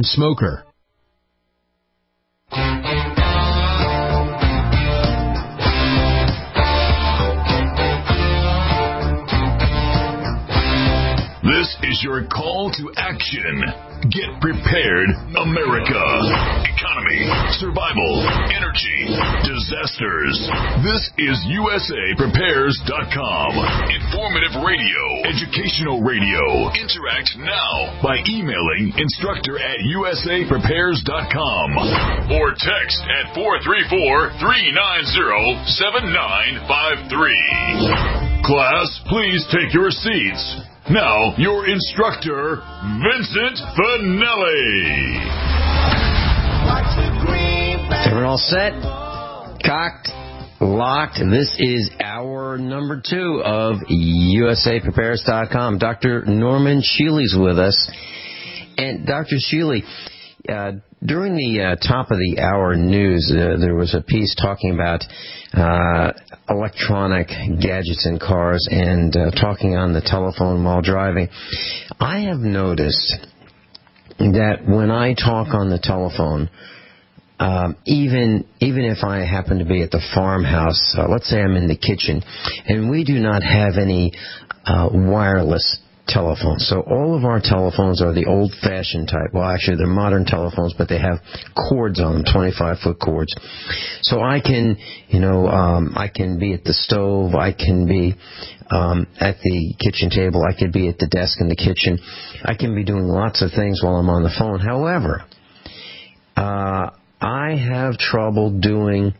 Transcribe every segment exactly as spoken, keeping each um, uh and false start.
smoker. This is your call to action. Get prepared, America. Economy, survival, energy, disasters. This is U S A Prepares dot com. Informative radio, educational radio. Interact now by emailing instructor at U S A Prepares dot com or text at four three four, three nine zero, seven nine five three. Class, please take your seats. Now, your instructor, Vincent Finelli. Everyone all set? Cocked? Locked? This is hour number two of U S A Prepares dot com. Doctor Norman Shealy's with us. And Doctor Shealy, uh, during the uh, top of the hour news, uh, there was a piece talking about uh, electronic gadgets in cars and uh, talking on the telephone while driving. I have noticed that when I talk on the telephone, um, even even if I happen to be at the farmhouse, uh, let's say I'm in the kitchen, and we do not have any uh, wireless telephones. So all of our telephones are the old-fashioned type. Well, actually, they're modern telephones, but they have cords on them, twenty-five foot cords. So I can, you know, um, I can be at the stove. I can be um, at the kitchen table. I could be at the desk in the kitchen. I can be doing lots of things while I'm on the phone. However, uh, I have trouble doing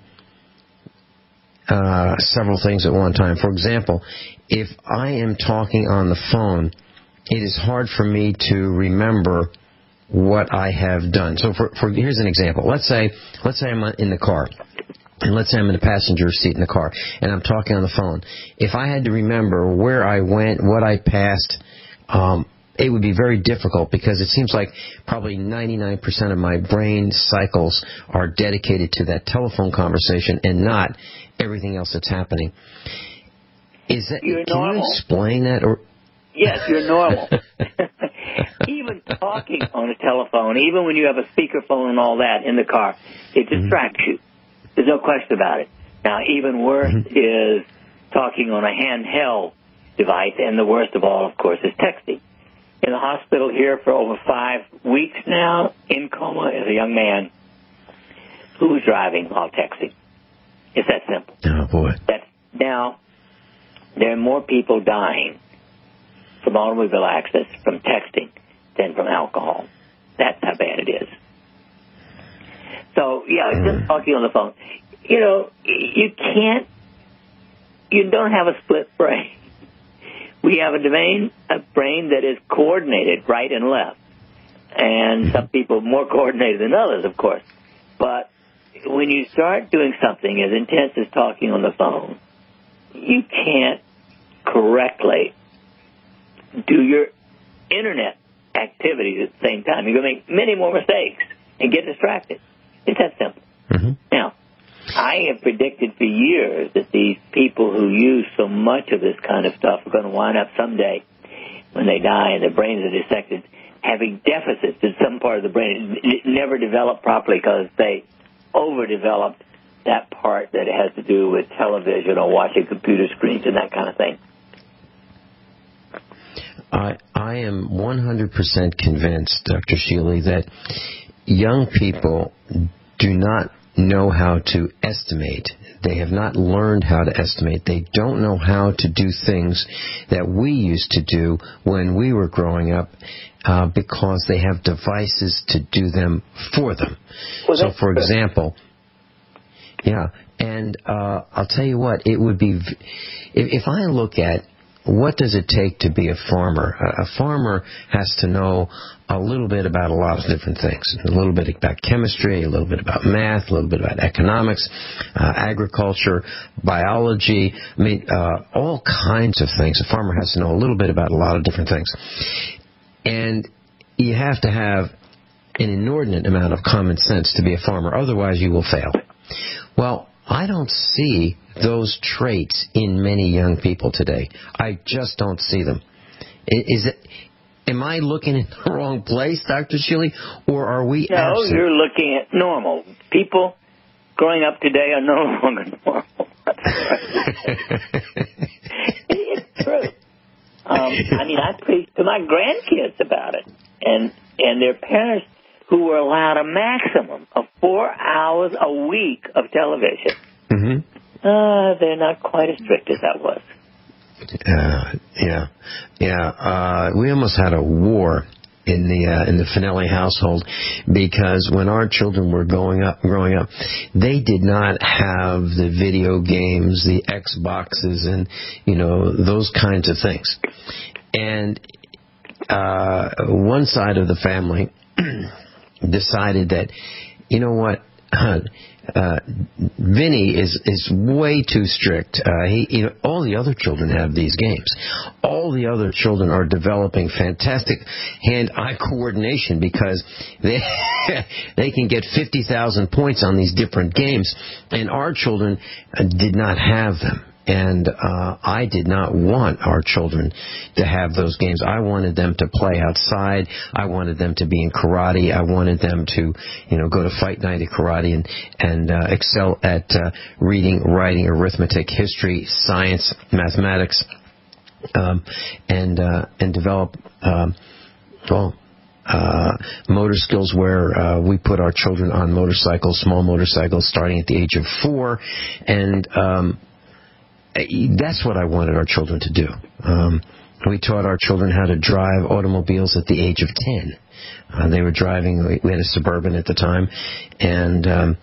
uh, several things at one time. For example, if I am talking on the phone, it is hard for me to remember what I have done. So for, for here's an example. Let's say let's say I'm in the car, and let's say I'm in the passenger seat in the car, and I'm talking on the phone. If I had to remember where I went, what I passed, um, it would be very difficult because it seems like probably ninety-nine percent of my brain cycles are dedicated to that telephone conversation and not everything else that's happening. Is that, you're can normal. you explain that? Or yes, you're normal. Even talking on a telephone, even when you have a speakerphone and all that in the car, it distracts mm-hmm. you. There's no question about it. Now, even worse mm-hmm. is talking on a handheld device, and the worst of all, of course, is texting. In the hospital here for over five weeks now, in coma, is a young man who was driving while texting. It's that simple. Oh, boy. That's, now, there are more people dying from automobile accidents from texting than from alcohol. That's how bad it is. So, yeah, mm. just talking on the phone. You know, you can't, you don't have a split brain. We have a brain, a brain that is coordinated right and left. And some people more coordinated than others, of course. But when you start doing something as intense as talking on the phone, you can't correctly do your internet activities at the same time. You're going to make many more mistakes and get distracted. It's that simple. Mm-hmm. Now, I have predicted for years that these people who use so much of this kind of stuff are going to wind up someday when they die and their brains are dissected having deficits in some part of the brain. It never developed properly because they overdeveloped that part that has to do with television or watching computer screens and that kind of thing. I, I am one hundred percent convinced, Doctor Shealy, that young people do not know how to estimate. They have not learned how to estimate. They don't know how to do things that we used to do when we were growing up uh, because they have devices to do them for them. Well, so, for example, yeah, and uh, I'll tell you what, it would be, if, if I look at what does it take to be a farmer? A farmer has to know a little bit about a lot of different things. A little bit about chemistry, a little bit about math, a little bit about economics, uh, agriculture, biology, I mean, uh, all kinds of things. A farmer has to know a little bit about a lot of different things. And you have to have an inordinate amount of common sense to be a farmer. Otherwise, you will fail. Well, I don't see those traits in many young people today. I just don't see them. Is it? am I looking in the wrong place, Doctor Shealy, or are we No, absent? you're looking at normal. People growing up today are no longer normal. It's true. Um, I mean, I preach to my grandkids about it, and and their parents who were allowed a maximum of four hours a week of television. Mm-hmm. Uh, they're not quite as strict as I was. Uh, yeah, yeah. Uh, we almost had a war in the uh, in the Finelli household because when our children were growing up, growing up, they did not have the video games, the Xboxes, and you know those kinds of things. And uh, one side of the family decided that, you know what. Uh, Vinny is is way too strict. Uh, he, you know, all the other children have these games. All the other children are developing fantastic hand-eye coordination because they they can get fifty thousand points on these different games, and our children uh, did not have them. And uh, I did not want our children to have those games. I wanted them to play outside. I wanted them to be in karate. I wanted them to, you know, go to fight night at karate and and uh, excel at uh, reading, writing, arithmetic, history, science, mathematics, um, and uh, and develop um, well. Uh, motor skills where uh, we put our children on motorcycles, small motorcycles, starting at the age of four, and um, that's what I wanted our children to do. Um, we taught our children how to drive automobiles at the age of ten. Uh, they were driving, we had a Suburban at the time, and, um,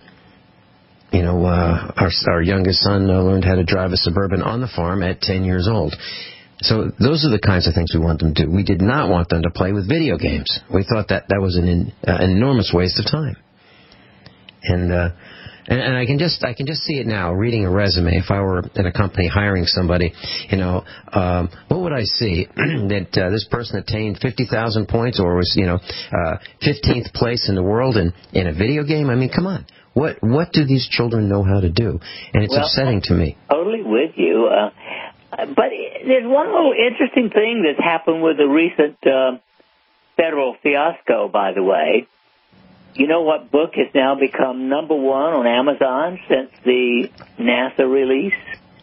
you know, uh, our, our youngest son uh, learned how to drive a Suburban on the farm at ten years old. So those are the kinds of things we want them to do. We did not want them to play with video games. We thought that that was an, in, uh, an enormous waste of time. And, uh, And, and I can just I can just see it now, reading a resume. If I were in a company hiring somebody, you know, um, what would I see? that uh, this person attained fifty thousand points or was, you know, uh, fifteenth place in the world in, in a video game? I mean, come on. What what do these children know how to do? And it's well, upsetting to me. Totally with you. Uh, but there's one little interesting thing that's happened with the recent uh, federal fiasco, by the way. You know what book has now become number one on Amazon since the NASA release?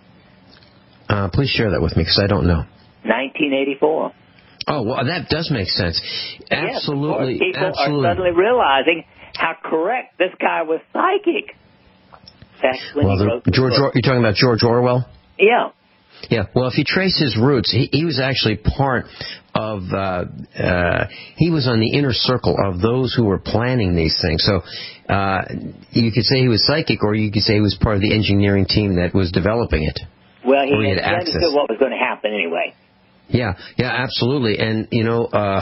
Uh, please share that with me, because I don't know. nineteen eighty-four. Oh, well, that does make sense. Absolutely. Yes, people absolutely. are suddenly realizing how correct this guy was psychic. That's when well, he the, wrote the George, book. You're talking about George Orwell? Yeah. Yeah, well, if you trace his roots, he, he was actually part of, uh, uh, he was on the inner circle of those who were planning these things. So uh, you could say he was psychic, or you could say he was part of the engineering team that was developing it. Well, he, he had he access. understood what was going to happen anyway. Yeah, yeah, absolutely. And, you know, uh,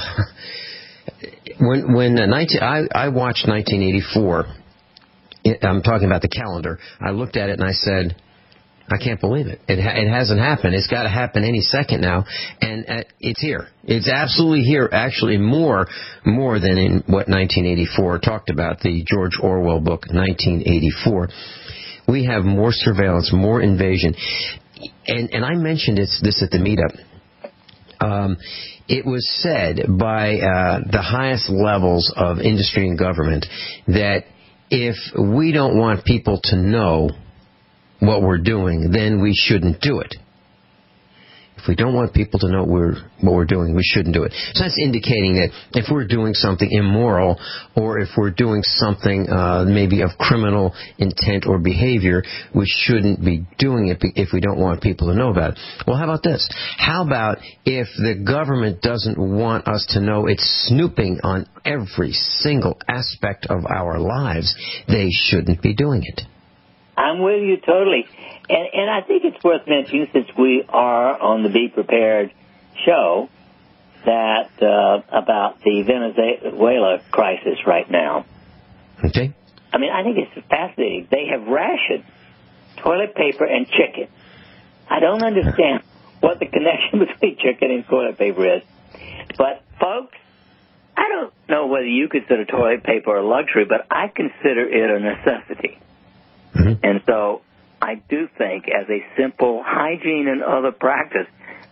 when when uh, nineteen, I, I watched nineteen eighty-four, I'm talking about the calendar, I looked at it and I said, I can't believe it. It, ha- it hasn't happened. It's got to happen any second now, and uh, it's here. It's absolutely here. Actually, more more than in what nineteen eighty-four talked about, the George Orwell book, nineteen eighty-four. We have more surveillance, more invasion, and and I mentioned this, this at the meetup. Um, it was said by uh, the highest levels of industry and government that if we don't want people to know what we're doing, then we shouldn't do it. If we don't want people to know what we're, what we're doing, we shouldn't do it. So that's indicating that if we're doing something immoral, or if we're doing something uh, maybe of criminal intent or behavior, we shouldn't be doing it if we don't want people to know about it. Well, how about this? How about if the government doesn't want us to know it's snooping on every single aspect of our lives, they shouldn't be doing it. I'm with you totally. And, and I think it's worth mentioning, since we are on the Be Prepared show, that uh, about the Venezuela crisis right now. Okay. I mean, I think it's fascinating. They have rationed toilet paper and chicken. I don't understand what the connection between chicken and toilet paper is. But, folks, I don't know whether you consider toilet paper a luxury, but I consider it a necessity. Mm-hmm. And so I do think, as a simple hygiene and other practice,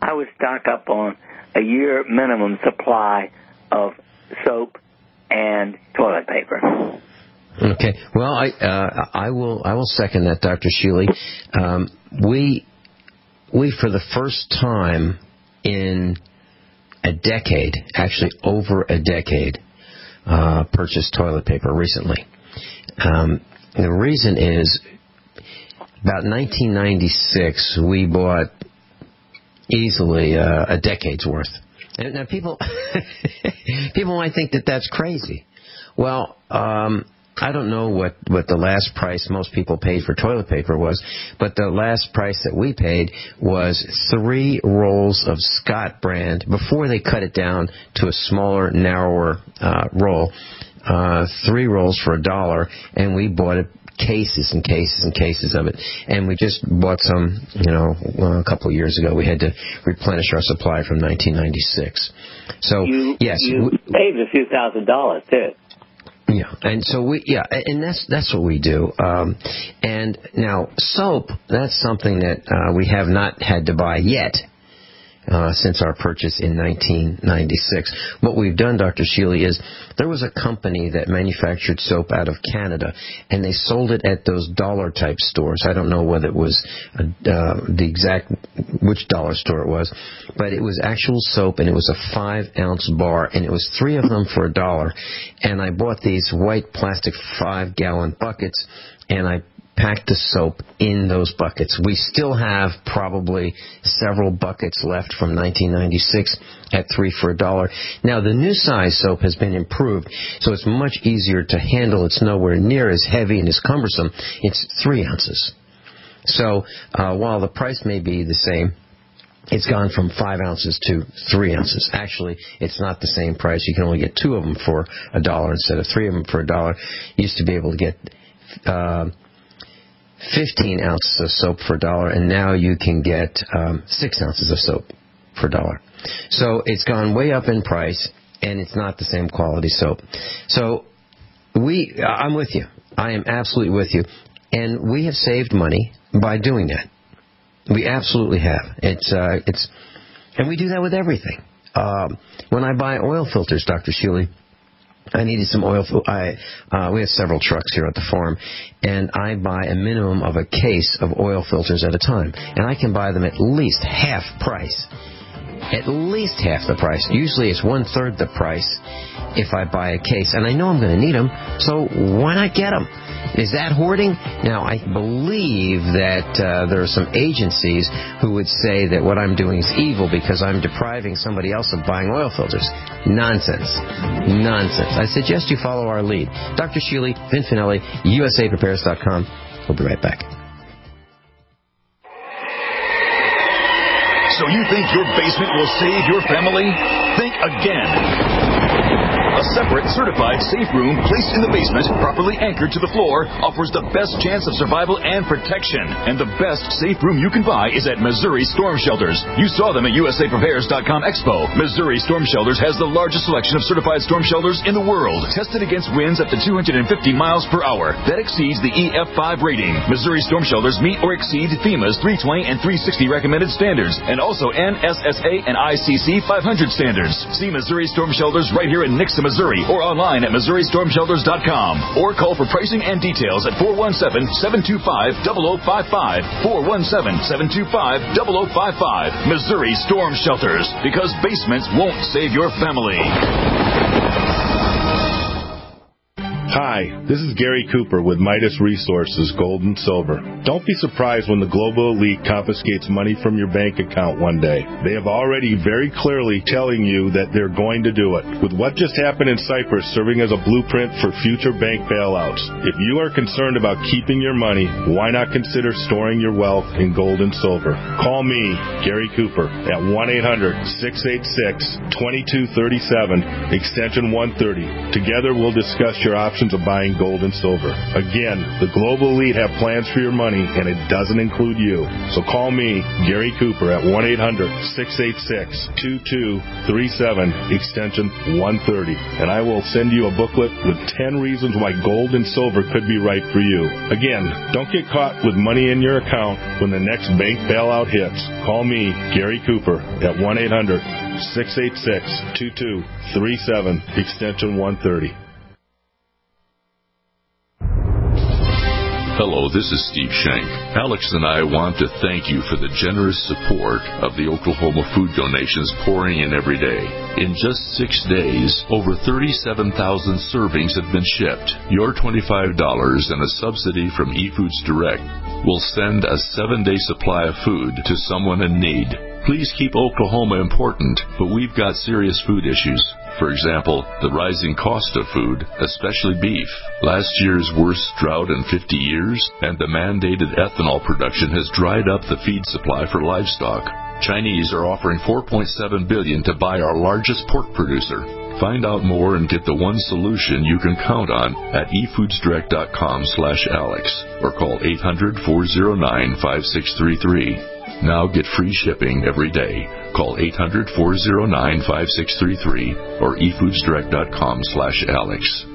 I would stock up on a year minimum supply of soap and toilet paper. Okay. Well, I uh, I will I will second that, Doctor Shealy. Um, we we for the first time in a decade, actually over a decade, uh, purchased toilet paper recently. Um, the reason is about nineteen ninety-six we bought easily uh, a decade's worth. And now people people might think that that's crazy. Well, um, I don't know what, what the last price most people paid for toilet paper was, but the last price that we paid was three rolls of Scott brand before they cut it down to a smaller, narrower uh, roll. Uh, three rolls for a dollar, and we bought it cases and cases and cases of it. And we just bought some, you know, well, a couple of years ago. We had to replenish our supply from nineteen ninety-six. So, you, yes. You we, saved a few thousand dollars, too. Yeah, and so we, yeah, and that's that's what we do. Um, and now soap, that's something that uh, we have not had to buy yet. Uh, since our purchase in nineteen ninety-six. What we've done, Doctor Shealy, is there was a company that manufactured soap out of Canada, and they sold it at those dollar-type stores. I don't know whether it was uh, the exact, which dollar store it was, but it was actual soap, and it was a five-ounce bar, and it was three of them for a dollar. And I bought these white plastic five-gallon buckets, and I packed the soap in those buckets. We still have probably several buckets left from nineteen ninety-six at three for a dollar. Now, the new size soap has been improved, so it's much easier to handle. It's nowhere near as heavy and as cumbersome. It's three ounces. So uh, while the price may be the same, it's gone from five ounces to three ounces. Actually, it's not the same price. You can only get two of them for a dollar instead of three of them for a dollar. You used to be able to get Uh, fifteen ounces of soap for a dollar, and now you can get um, six ounces of soap for a dollar. So it's gone way up in price, and it's not the same quality soap. So we, I'm with you. I am absolutely with you. And we have saved money by doing that. We absolutely have. It's, uh, it's, and we do that with everything. Um, when I buy oil filters, Doctor Shealy, I needed some oil. I uh, we have several trucks here at the farm, and I buy a minimum of a case of oil filters at a time, and I can buy them at least half price. At least half the price. Usually it's one third the price if I buy a case, and I know I'm going to need them, so why not get them? Is that hoarding? Now, I believe that uh, there are some agencies who would say that what I'm doing is evil because I'm depriving somebody else of buying oil filters. Nonsense. Nonsense. I suggest you follow our lead. Doctor Shealy, Vin Finelli, U S A Prepares dot com. We'll be right back. So you think your basement will save your family? Think again. A separate, certified safe room placed in the basement, properly anchored to the floor, offers the best chance of survival and protection. And the best safe room you can buy is at Missouri Storm Shelters. You saw them at U S A Prepares dot com Expo. Missouri Storm Shelters has the largest selection of certified storm shelters in the world, tested against winds up to two hundred fifty miles per hour. That exceeds the E F five rating. Missouri Storm Shelters meet or exceed FEMA's three twenty and three sixty recommended standards, and also N S S A and I C C five hundred standards. See Missouri Storm Shelters right here in Nixa, Missouri, or online at Missouri Storm Shelters dot com, or call for pricing and details at four one seven, seven two five, zero zero five five, four one seven, seven two five, zero zero five five. Missouri Storm Shelters, because basements won't save your family. Hi, this is Gary Cooper with Midas Resources, Gold and Silver. Don't be surprised when the global elite confiscates money from your bank account one day. They have already very clearly telling you that they're going to do it. With what just happened in Cyprus serving as a blueprint for future bank bailouts, if you are concerned about keeping your money, why not consider storing your wealth in gold and silver? Call me, Gary Cooper, at one eight hundred, six eight six, two two three seven, extension one thirty. Together we'll discuss your options implications of buying gold and silver. Again, the Global Elite have plans for your money, and it doesn't include you. So call me, Gary Cooper, at one eight hundred, six eight six, two two three seven, extension one thirty, and I will send you a booklet with ten reasons why gold and silver could be right for you. Again, don't get caught with money in your account when the next bank bailout hits. Call me, Gary Cooper, at one eight hundred, six eight six, two two three seven, extension one thirty. Hello, this is Steve Shank. Alex and I want to thank you for the generous support of the Oklahoma food donations pouring in every day. In just six days, over thirty-seven thousand servings have been shipped. Your twenty-five dollars and a subsidy from eFoods Direct will send a seven-day supply of food to someone in need. Please keep Oklahoma important, but we've got serious food issues. For example, the rising cost of food, especially beef, last year's worst drought in fifty years, and the mandated ethanol production has dried up the feed supply for livestock. Chinese are offering four point seven billion dollars to buy our largest pork producer. Find out more and get the one solution you can count on at e foods direct dot com slash Alex or call eight hundred, four oh nine, five six three three. Now get free shipping every day. Call eight hundred, four oh nine, five six three three or e foods direct dot com slash Alex.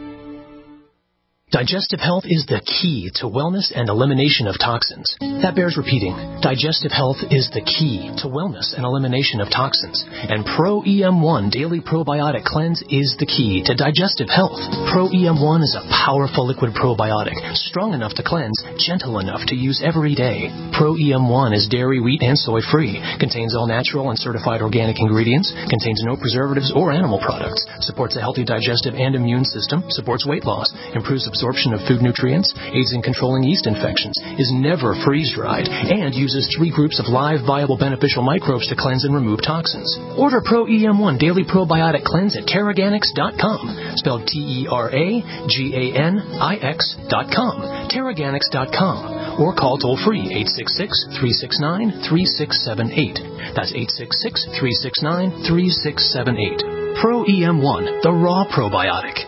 Digestive health is the key to wellness and elimination of toxins. That bears repeating. Digestive health is the key to wellness and elimination of toxins. And Pro E M one Daily Probiotic Cleanse is the key to digestive health. Pro E M one is a powerful liquid probiotic, strong enough to cleanse, gentle enough to use every day. Pro E M one is dairy, wheat, and soy-free, contains all natural and certified organic ingredients, contains no preservatives or animal products, supports a healthy digestive and immune system, supports weight loss, improves absorption of food nutrients, aids in controlling yeast infections, is never freeze-dried, and uses three groups of live, viable, beneficial microbes to cleanse and remove toxins. Order Pro E M one Daily Probiotic Cleanse at Teraganix dot com, spelled T E R A G A N I X dot com, Teraganix dot com, or call toll-free eight six six, three six nine, three six seven eight. That's eight six six, three six nine, three six seven eight. Pro E M one, the raw probiotic.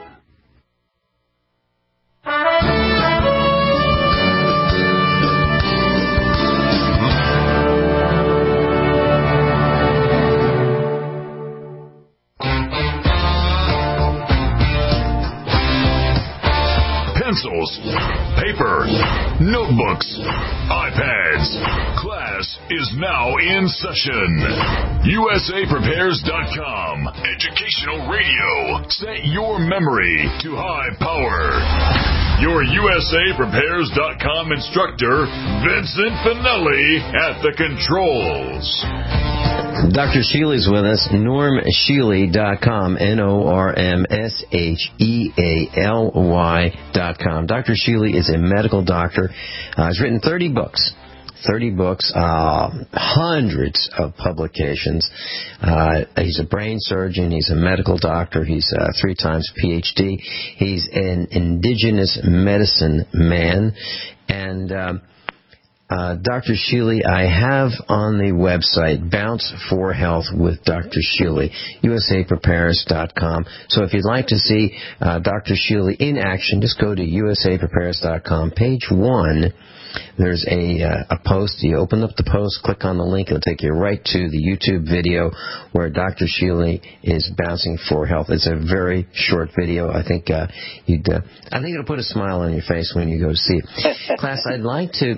Pencils, paper, notebooks, iPads. Class is now in session. U S A Prepares dot com. Educational radio. Set your memory to high power. Your U S A Prepares dot com instructor, Vincent Finelli, at the controls. Doctor Shealy's with us, norm shealy dot com, N O R M S H E A L Y dot com. Doctor Shealy is a medical doctor. Uh, he's written thirty books. thirty books, uh, hundreds of publications. Uh, he's a brain surgeon. He's a medical doctor. He's uh, three times P H D. He's an indigenous medicine man. And um, Uh, Doctor Shealy, I have on the website Bounce for Health with Doctor Shealy, U S A Prepares dot com. So if you'd like to see uh, Doctor Shealy in action, just go to U S A Prepares dot com. Page one, there's a, uh, a post. You open up the post, click on the link. It'll take you right to the YouTube video where Doctor Shealy is bouncing for health. It's a very short video. I think uh, you'd. Uh, I think it'll put a smile on your face when you go see it. Class, I'd like to.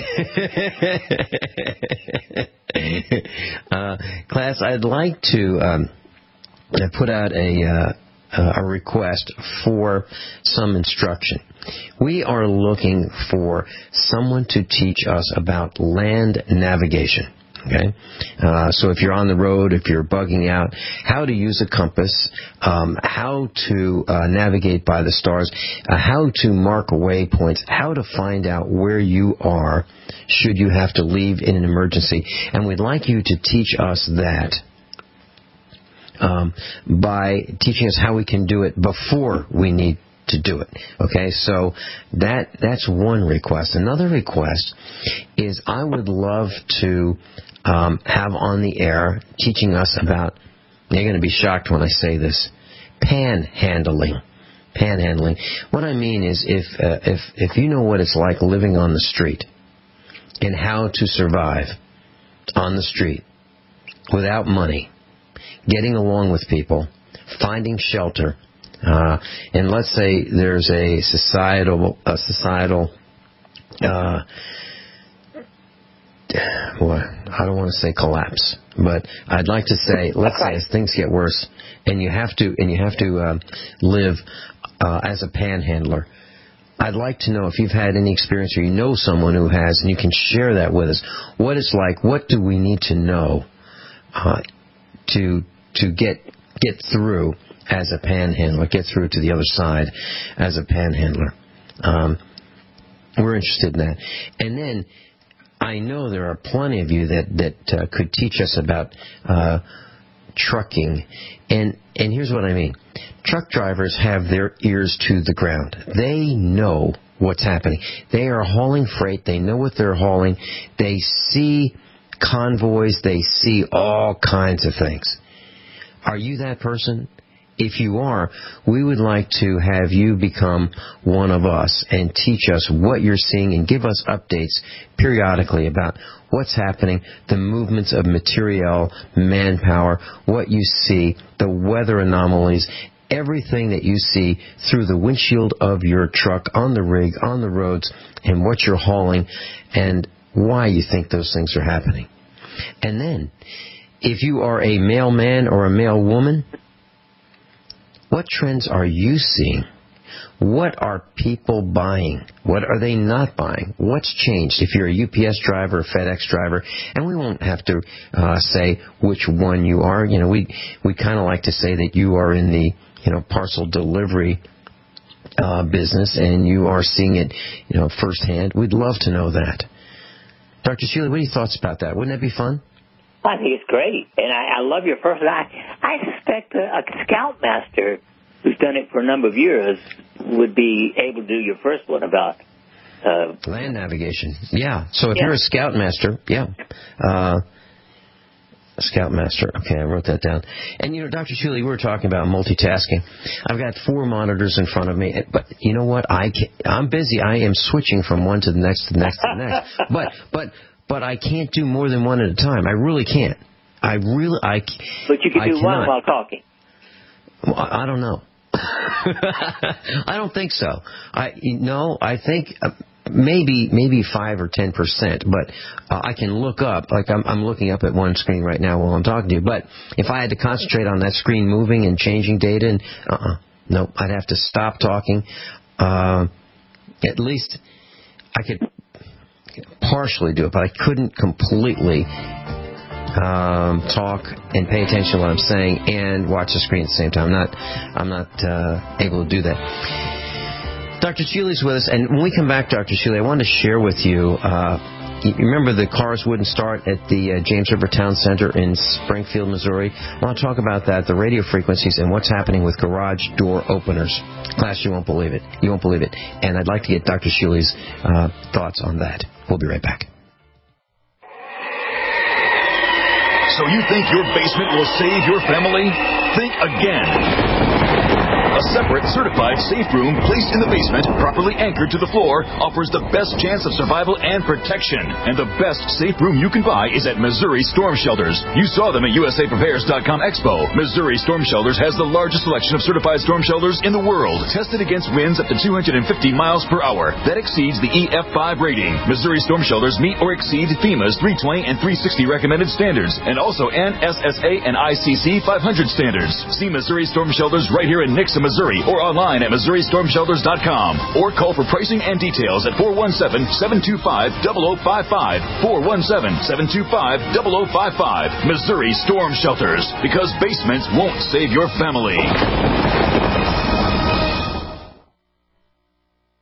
uh, class, I'd like to um, put out a. Uh, Uh, a request for some instruction. We are looking for someone to teach us about land navigation. Okay, uh, so if you're on the road, if you're bugging out, how to use a compass, um, how to uh, navigate by the stars, uh, how to mark waypoints, how to find out where you are should you have to leave in an emergency. And we'd like you to teach us that. Um, by teaching us how we can do it before we need to do it. Okay, so that that's one request. Another request is I would love to um, have on the air teaching us about, you're going to be shocked when I say this, panhandling. panhandling. What I mean is if uh, if if you know what it's like living on the street and how to survive on the street without money, getting along with people, finding shelter, uh, and let's say there's a societal a societal uh, boy, I don't want to say collapse, but I'd like to say, let's say as things get worse, and you have to and you have to uh, live uh, as a panhandler. I'd like to know if you've had any experience or you know someone who has, and you can share that with us. What it's like. What do we need to know uh, to to get get through as a panhandler, get through to the other side as a panhandler? Um, we're interested in that, and then. I know there are plenty of you that that uh, could teach us about uh, trucking, and and here's what I mean: truck drivers have their ears to the ground. They know what's happening. They are hauling freight. They know what they're hauling. They see convoys. They see all kinds of things. Are you that person? If you are, we would like to have you become one of us and teach us what you're seeing and give us updates periodically about what's happening, the movements of material, manpower, what you see, the weather anomalies, everything that you see through the windshield of your truck, on the rig, on the roads, and what you're hauling, and why you think those things are happening. And then, if you are a male man or a male woman, what trends are you seeing? What are people buying? What are they not buying? What's changed? If you're a U P S driver, a FedEx driver, and we won't have to uh, say which one you are. You know, we we kind of like to say that you are in the you know parcel delivery uh, business and you are seeing it you know firsthand. We'd love to know that. Doctor Shealy, what are your thoughts about that? Wouldn't that be fun? I think it's great, and I, I love your first. I, I suspect a, a scoutmaster who's done it for a number of years would be able to do your first one about uh, land navigation. Yeah. So if yeah. you're a scoutmaster, yeah, uh, a scoutmaster. Okay, I wrote that down. And you know, Doctor Shealy, we were talking about multitasking. I've got four monitors in front of me, but you know what? I can, I'm busy. I am switching from one to the next, to the next, to the next. But but. But I can't do more than one at a time. I really can't. I really, I. But you can I do cannot. one while talking. Well, I don't know. I don't think so. I no. I think uh, maybe maybe five or ten percent. But uh, I can look up. Like I'm, I'm looking up at one screen right now while I'm talking to you. But if I had to concentrate on that screen moving and changing data, and uh, uh no, I'd have to stop talking. Uh, at least I could. Partially do it, but I couldn't completely um, talk and pay attention to what I'm saying and watch the screen at the same time. I'm not, I'm not uh, able to do that. Doctor Shealy's with us, and when we come back, Doctor Shealy, I wanted to share with you. Uh, you remember the cars wouldn't start at the uh, James River Town Center in Springfield, Missouri? I want to talk about that, the radio frequencies, and what's happening with garage door openers. Class, you won't believe it. You won't believe it. And I'd like to get Doctor Shealy's uh, thoughts on that. We'll be right back. So you think your basement will save your family? Think again. A separate, certified safe room placed in the basement, properly anchored to the floor, offers the best chance of survival and protection. And the best safe room you can buy is at Missouri Storm Shelters. You saw them at U S A Prepares dot com Expo. Missouri Storm Shelters has the largest selection of certified storm shelters in the world, tested against winds up to two hundred fifty miles per hour. That exceeds the E F five rating. Missouri Storm Shelters meet or exceed FEMA's three twenty and three sixty recommended standards, and also N S S A and I C C five hundred standards. See Missouri Storm Shelters right here in Nixa, Missouri, or online at Missouri Storm Shelters dot com, or call for pricing and details at four one seven, seven two five, zero zero five five, four one seven, seven two five, zero zero five five. Missouri Storm Shelters, because basements won't save your family.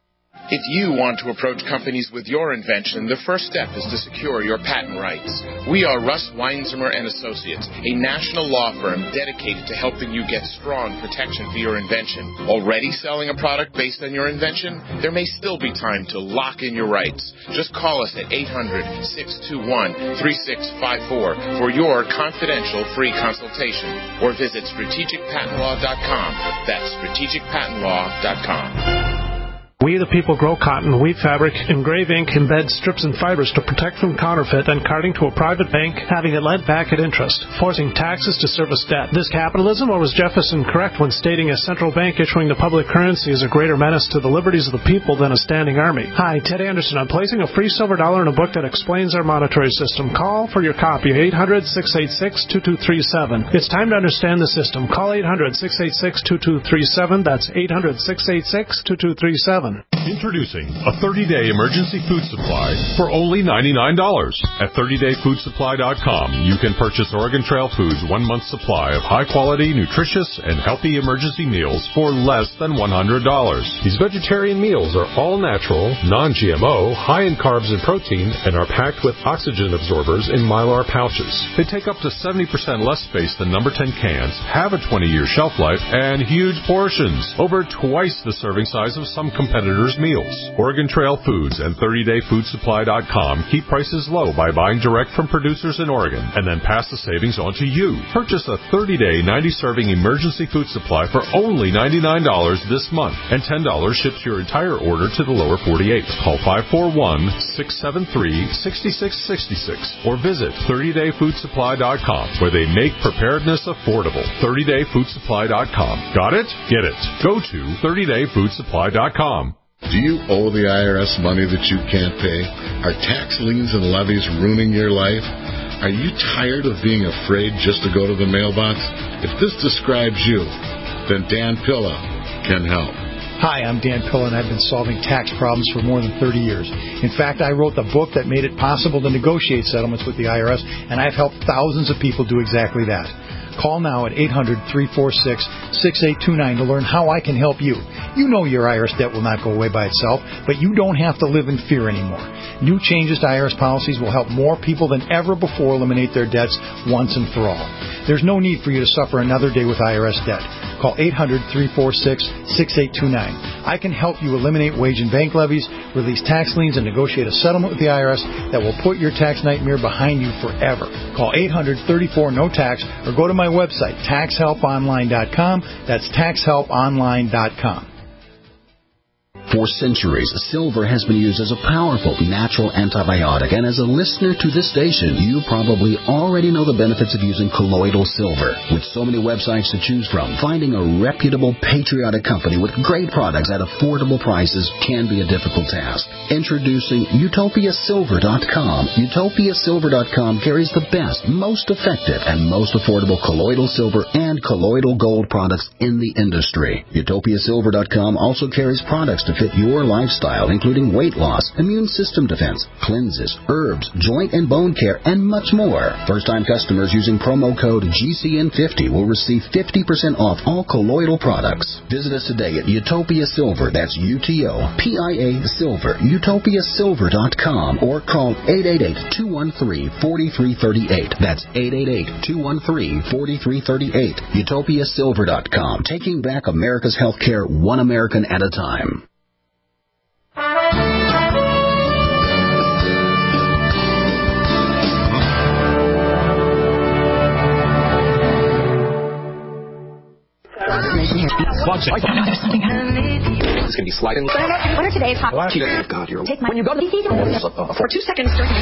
If you want to approach companies with your invention, the first step is to secure your patent rights. We are Russ Weinzimmer and Associates, a national law firm dedicated to helping you get strong protection for your invention. Already selling a product based on your invention? There may still be time to lock in your rights. Just call us at eight hundred, six two one, three six five four for your confidential free consultation, or visit strategic patent law dot com. That's strategic patent law dot com. We the people grow cotton, weave fabric, engrave ink, embed strips and fibers to protect from counterfeit and carting to a private bank, having it lent back at interest, forcing taxes to service debt. This capitalism, or was Jefferson correct when stating a central bank issuing the public currency is a greater menace to the liberties of the people than a standing army? Hi, Ted Anderson. I'm placing a free silver dollar in a book that explains our monetary system. Call for your copy, eight hundred, six eight six, two two three seven. It's time to understand the system. Call eight hundred, six eight six, two two three seven. That's eight hundred, six eight six, two two three seven. Introducing a thirty-day emergency food supply for only ninety-nine dollars. At thirty day food supply dot com, you can purchase Oregon Trail Foods' one-month supply of high-quality, nutritious, and healthy emergency meals for less than one hundred dollars. These vegetarian meals are all natural, non-G M O, high in carbs and protein, and are packed with oxygen absorbers in Mylar pouches. They take up to seventy percent less space than number ten cans, have a twenty year shelf life, and huge portions, over twice the serving size of some competitors' meals. Oregon Trail Foods and thirty day food supply dot com keep prices low by buying direct from producers in Oregon and then pass the savings on to you. Purchase a thirty day, ninety serving emergency food supply for only ninety-nine dollars this month, and ten dollars ships your entire order to the lower forty-eight. Call five four one, six seven three, six six six six or visit thirty day food supply dot com, where they make preparedness affordable. thirty day food supply dot com. Got it? Get it. Go to thirty day food supply dot com. Do you owe the I R S money that you can't pay? Are tax liens and levies ruining your life? Are you tired of being afraid just to go to the mailbox? If this describes you, then Dan Pilla can help. Hi, I'm Dan Pilla, and I've been solving tax problems for more than thirty years. In fact, I wrote the book that made it possible to negotiate settlements with the I R S, and I've helped thousands of people do exactly that. Call now at eight hundred, three four six, six eight two nine to learn how I can help you. You know your I R S debt will not go away by itself, but you don't have to live in fear anymore. New changes to I R S policies will help more people than ever before eliminate their debts once and for all. There's no need for you to suffer another day with I R S debt. Call eight hundred, three four six, six eight two nine. I can help you eliminate wage and bank levies, release tax liens, and negotiate a settlement with the I R S that will put your tax nightmare behind you forever. Call eight hundred, thirty-four, no tax or go to my website, tax help online dot com. That's tax help online dot com. For centuries, silver has been used as a powerful natural antibiotic, and as a listener to this station, you probably already know the benefits of using colloidal silver. With so many websites to choose from, finding a reputable, patriotic company with great products at affordable prices can be a difficult task. Introducing Utopia Silver dot com. Utopia Silver dot com carries the best, most effective, and most affordable colloidal silver and colloidal gold products in the industry. Utopia Silver dot com also carries products to fit your lifestyle, including weight loss, immune system defense, cleanses, herbs, joint and bone care, and much more. First-time customers using promo code G C N fifty will receive fifty percent off all colloidal products. Visit us today at Utopia Silver, that's U T O P I A Silver, Utopia Silver dot com, or call eight eight eight, two one three, four three three eight. That's eight eight eight, two one three, four three three eight. Utopia Silver dot com, taking back America's healthcare one American at a time. Watch it. Oh, no, there's something happening. It's going to be sliding. What are today's hot well, oh, God, you're... Take my... When you go to the... Uh, for two seconds during...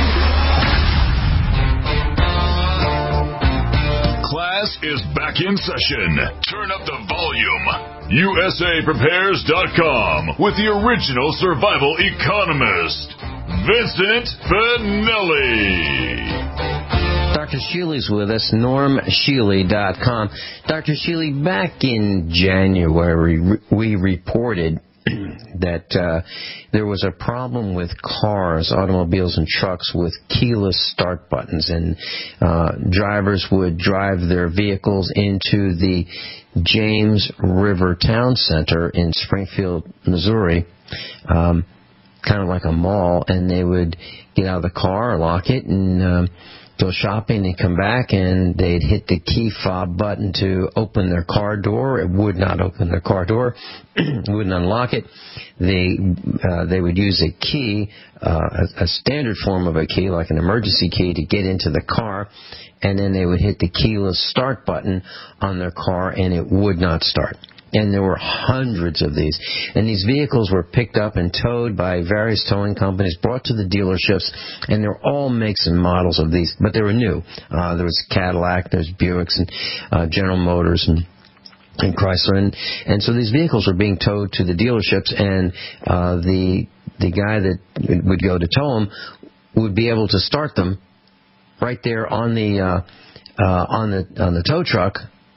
Class is back in session. Turn up the volume. U S A Prepares dot com with the original survival economist, Vincent Finelli. Doctor Shealy's with us, norm shealy dot com. Doctor Shealy, back in January, we reported that uh, there was a problem with cars, automobiles, and trucks with keyless start buttons, and uh, drivers would drive their vehicles into the James River Town Center in Springfield, Missouri, um, kind of like a mall, and they would get out of the car, lock it, and um, go shopping and come back, and they'd hit the key fob button to open their car door. It would not open their car door. It wouldn't unlock it. They uh, they would use a key, uh, a, a standard form of a key, like an emergency key, to get into the car, and then they would hit the keyless start button on their car, and it would not start. And there were hundreds of these. And these vehicles were picked up and towed by various towing companies, brought to the dealerships, and there were all makes and models of these, but they were new. Uh, there was Cadillac, there's Buicks, and uh, General Motors, and and Chrysler, and and so these vehicles were being towed to the dealerships, and uh, the the guy that would go to tow them would be able to start them right there on the uh, uh, on the on the tow truck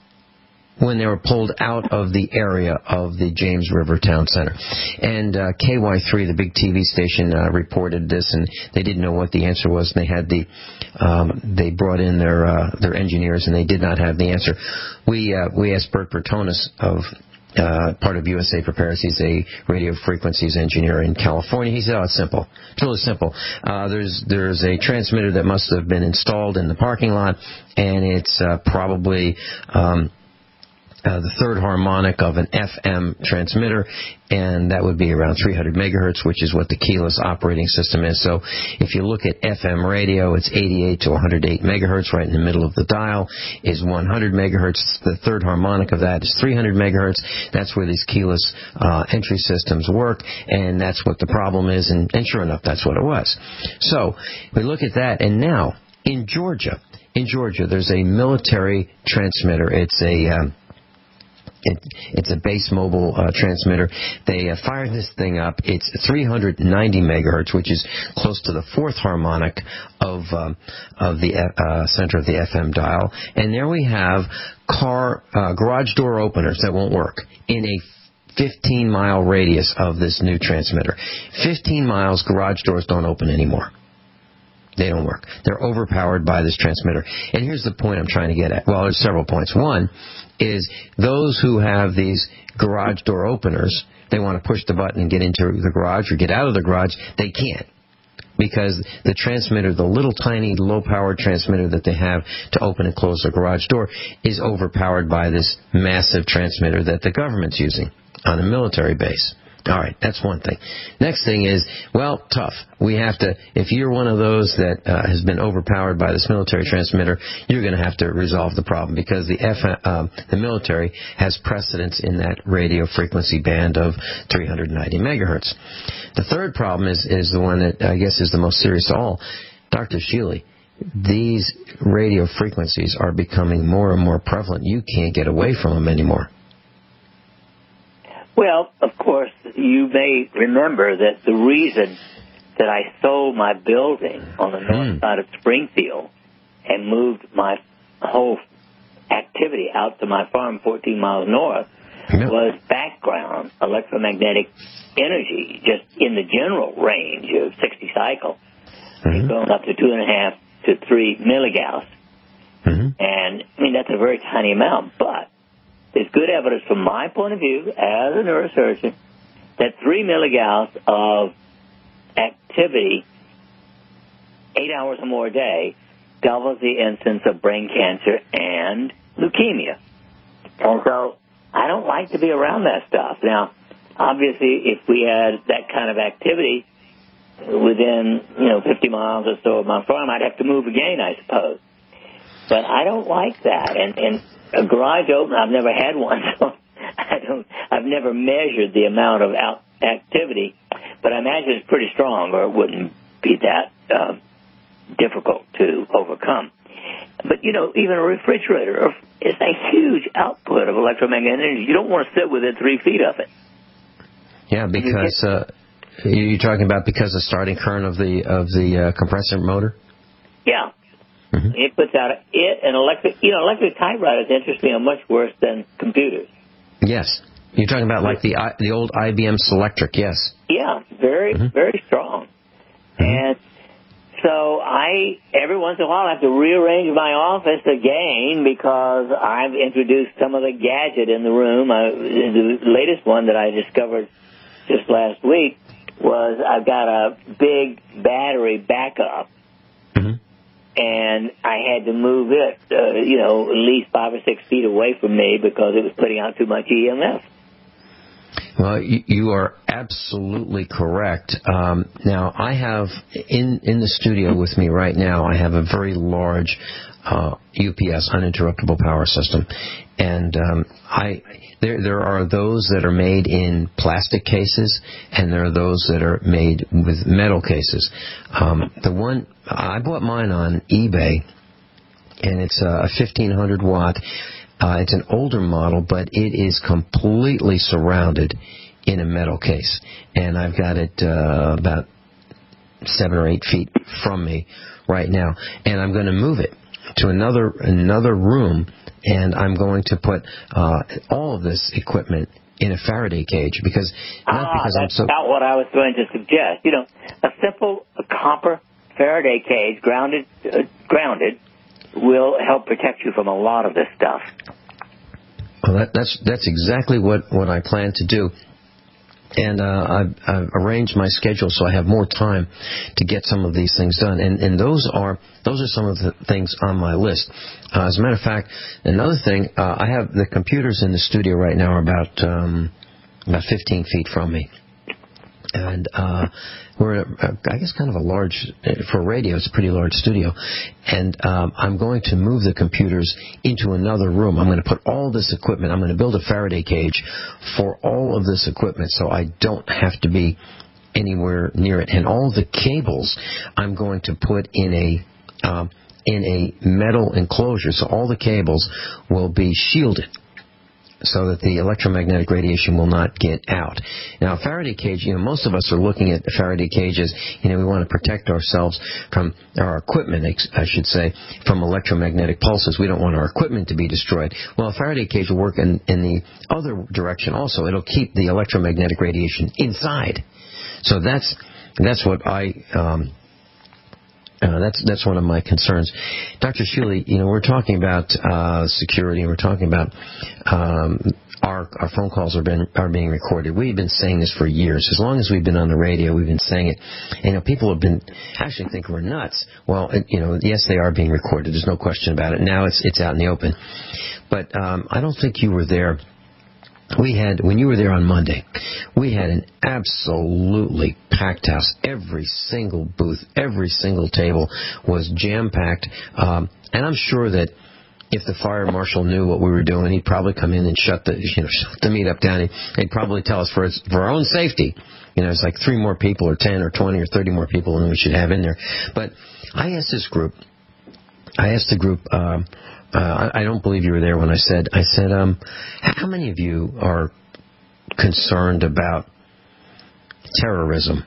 when they were pulled out of the area of the James River Town Center. And uh, K Y three, the big T V station, uh, reported this, and they didn't know what the answer was. And they had the um, they brought in their uh, their engineers, and they did not have the answer. We uh, we asked Bert Bertonis of uh, part of U S A Prepares. He's a radio frequencies engineer in California. He said, "Oh, it's simple. It's really simple. Uh, there's there's a transmitter that must have been installed in the parking lot, and it's uh, probably." Um, Uh, the third harmonic of an F M transmitter, and that would be around three hundred megahertz, which is what the keyless operating system is. So if you look at F M radio, it's eighty-eight to one hundred eight megahertz. Right in the middle of the dial is one hundred megahertz. The third harmonic of that is three hundred megahertz. That's where these keyless uh, entry systems work, and that's what the problem is. And, and sure enough, that's what it was. So we look at that, and now in Georgia, in Georgia, there's a military transmitter. It's a um, It, it's a base mobile uh, transmitter. They uh, fired this thing up. It's three hundred ninety megahertz, which is close to the fourth harmonic of um, of the uh, center of the F M dial. And there we have car uh, garage door openers that won't work in a fifteen mile radius of this new transmitter. fifteen miles, garage doors don't open anymore. They don't work. They're overpowered by this transmitter. And here's the point I'm trying to get at. Well, there's several points. One is those who have these garage door openers, they want to push the button and get into the garage or get out of the garage. They can't, because the transmitter, the little tiny low-powered transmitter that they have to open and close the garage door, is overpowered by this massive transmitter that the government's using on a military base. All right, that's one thing. Next thing is, well, tough. We have to, if you're one of those that uh, has been overpowered by this military transmitter, you're going to have to resolve the problem, because the F, uh, the military has precedence in that radio frequency band of three hundred ninety megahertz. The third problem is, is the one that I guess is the most serious of all. Doctor Shealy, these radio frequencies are becoming more and more prevalent. You can't get away from them anymore. Well, of course, you may remember that the reason that I sold my building on the north mm. side of Springfield and moved my whole activity out to my farm fourteen miles north yeah. was background electromagnetic energy, just in the general range of sixty cycles, mm-hmm. going up to two and a half to three mellogauss. Mm-hmm. And, I mean, that's a very tiny amount, but there's good evidence from my point of view as a neurosurgeon that three milligauss of activity, eight hours or more a day, doubles the incidence of brain cancer and leukemia. And so I don't like to be around that stuff. Now, obviously, if we had that kind of activity within, you know, fifty miles or so of my farm, I'd have to move again, I suppose. But I don't like that. And, and a garage opener, I've never had one, so I don't, I've never measured the amount of out activity, but I imagine it's pretty strong, or it wouldn't be that uh, difficult to overcome. But, you know, even a refrigerator is a huge output of electromagnetic energy. You don't want to sit within three feet of it. Yeah, because uh, you're talking about because of starting current of the of the uh, compressor motor? Yeah. Mm-hmm. It puts out a, it and electric, you know, electric typewriters interest me much worse than computers. Yes. You're talking about like the the old I B M Selectric, yes. Yeah, very, mm-hmm. very strong. Mm-hmm. And so I, every once in a while, I have to rearrange my office again because I've introduced some of the gadget in the room. I, the latest one that I discovered just last week was I've got a big battery backup, mm-hmm. and I had to move it, uh, you know, at least five or six feet away from me because it was putting out too much E M F. Well, you, you are absolutely correct. Um, now, I have in in the studio with me right now, I have a very large uh, U P S, uninterruptible power system, and um, I there there are those that are made in plastic cases, and there are those that are made with metal cases. Um, the one I bought mine on eBay, and it's a fifteen hundred watt. Uh, it's an older model, but it is completely surrounded in a metal case. And I've got it uh, about seven or eight feet from me right now. And I'm going to move it to another another room, and I'm going to put uh, all of this equipment in a Faraday cage because not ah, because that's I'm so. About what I was going to suggest. You know, a simple copper Faraday cage, grounded, uh, grounded. will help protect you from a lot of this stuff. Well, that, that's that's exactly what, what I plan to do. And uh, I've, I've arranged my schedule so I have more time to get some of these things done. And, and those are those are some of the things on my list. Uh, as a matter of fact, another thing, uh, I have the computers in the studio right now are about, um, about fifteen feet from me. And uh, we're, in a, I guess, kind of a large, for radio, it's a pretty large studio. And um, I'm going to move the computers into another room. I'm going to put all this equipment, I'm going to build a Faraday cage for all of this equipment so I don't have to be anywhere near it. And all the cables I'm going to put in a um, in a metal enclosure. So all the cables will be shielded, so that the electromagnetic radiation will not get out. Now, a Faraday cage, you know, most of us are looking at Faraday cages, you know, we want to protect ourselves from, our equipment, I should say, from electromagnetic pulses. We don't want our equipment to be destroyed. Well, a Faraday cage will work in, in the other direction also. It'll keep the electromagnetic radiation inside. So that's, that's what I, um, Uh, that's that's one of my concerns. Doctor Shealy, you know, we're talking about uh, security, and we're talking about um, our our phone calls are been are being recorded. We've been saying this for years. As long as we've been on the radio, we've been saying it. And, you know, people have been actually think we're nuts. Well, it, you know, yes, they are being recorded. There's no question about it. Now it's it's out in the open. But um, I don't think you were there. We had, when you were there on Monday, we had an absolutely packed house. Every single booth, every single table was jam-packed. Um, and I'm sure that if the fire marshal knew what we were doing, he'd probably come in and shut the, you know, shut the meetup down. He'd, he'd probably tell us for, its, for our own safety, you know, it's like three more people or ten or twenty or thirty more people than we should have in there. But I asked this group, I asked the group, um, Uh, I don't believe you were there when I said, I said, um, how many of you are concerned about terrorism?